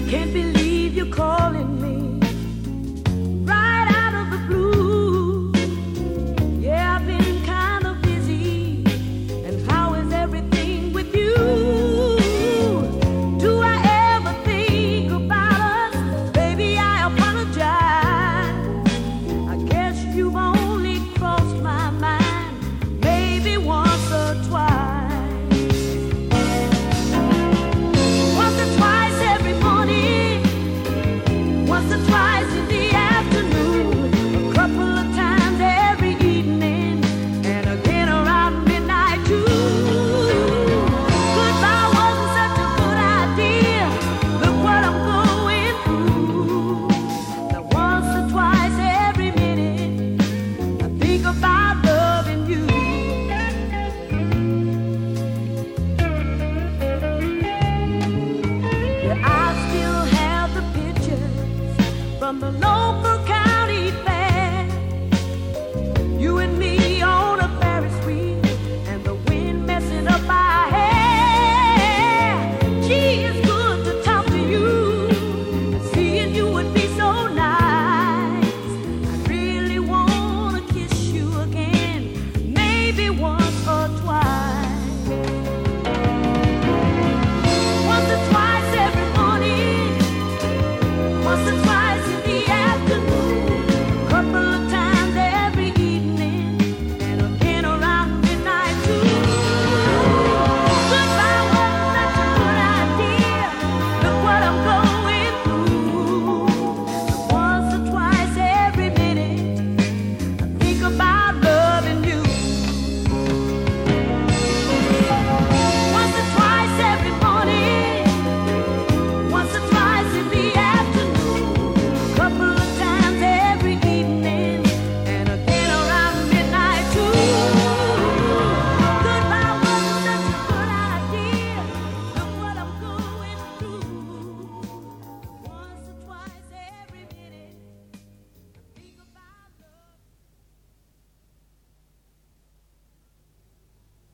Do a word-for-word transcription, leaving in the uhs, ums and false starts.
Can't believe you're calling me right out of the blue. Yeah, I've been kind of busy. And how is everything with you? Do I ever think about us? Baby, I apologize. I guess you've only crossed my mind maybe once or twice. Once or twice every morning, once or twice in the afternoon, a couple of times every evening, and again around midnight too. Goodbye wasn't such a good idea. Look what I'm going through. Now once or twice every minute, I think about loving you. Yeah, I still have the pictures from the local